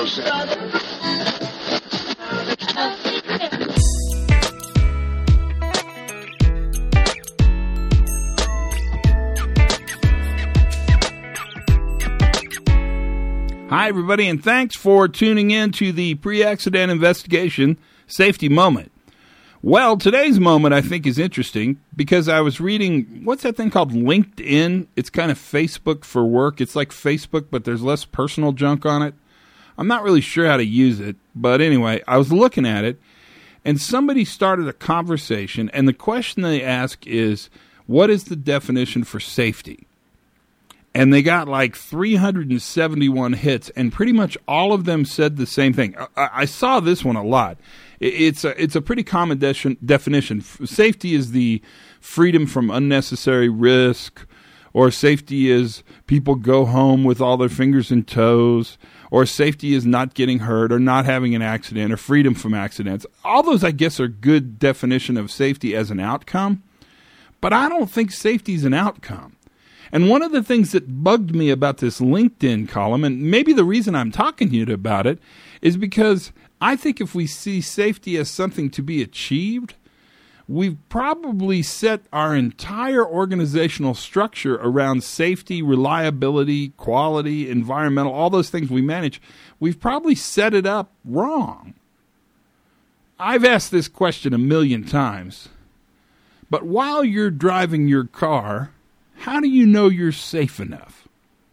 Hi, everybody, and thanks for tuning in to the Pre-Accident Investigation Safety Moment. Well, today's moment, I think, is interesting because I was reading, what's that thing called LinkedIn? It's kind of Facebook for work. It's like Facebook, but there's less personal junk on it. I'm not really sure how to use it, but anyway, I was looking at it, and somebody started a conversation, and the question they ask is, what is the definition for safety? And they got like 371 hits, and pretty much all of them said the same thing. I saw this one a lot. It's a pretty common definition. Safety is the freedom from unnecessary risk, or safety is people go home with all their fingers and toes, or safety is not getting hurt or not having an accident, or freedom from accidents. All those, I guess, are good definition of safety as an outcome, but I don't think safety is an outcome. And one of the things that bugged me about this LinkedIn column, and maybe the reason I'm talking to you about it, is because I think if we see safety as something to be achieved, we've probably set our entire organizational structure around safety, reliability, quality, environmental, all those things we manage. We've probably set it up wrong. I've asked this question a million times, but while you're driving your car, how do you know you're safe enough?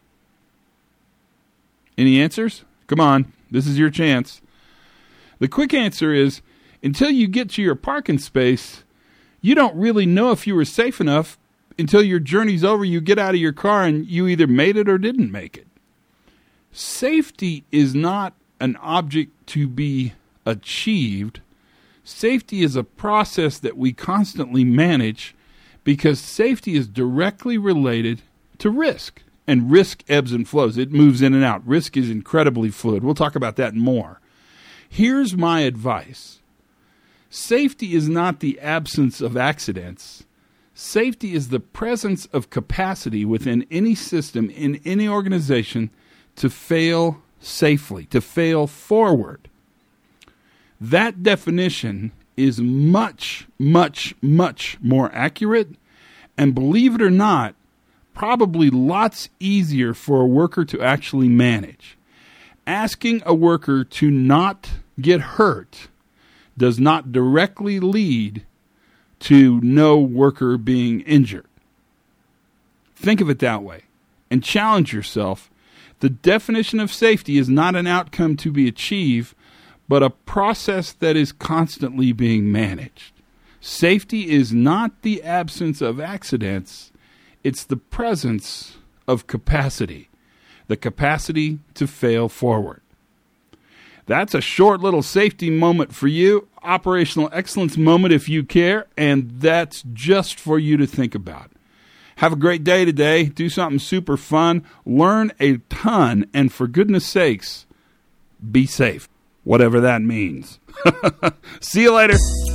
Any answers? Come on, this is your chance. The quick answer is, until you get to your parking space, you don't really know if you were safe enough until your journey's over, you get out of your car, and you either made it or didn't make it. Safety is not an object to be achieved. Safety is a process that we constantly manage, because safety is directly related to risk. And risk ebbs and flows. It moves in and out. Risk is incredibly fluid. We'll talk about that more. Here's my advice. Safety is not the absence of accidents. Safety is the presence of capacity within any system, in any organization, to fail safely, to fail forward. That definition is much, much, much more accurate, and believe it or not, probably lots easier for a worker to actually manage. Asking a worker to not get hurt does not directly lead to no worker being injured. Think of it that way, and challenge yourself. The definition of safety is not an outcome to be achieved, but a process that is constantly being managed. Safety is not the absence of accidents, it's the presence of capacity, the capacity to fail forward. That's a short little safety moment for you, operational excellence moment if you care, and that's just for you to think about. Have a great day today. Do something super fun. Learn a ton, and for goodness sakes, be safe. Whatever that means. See you later.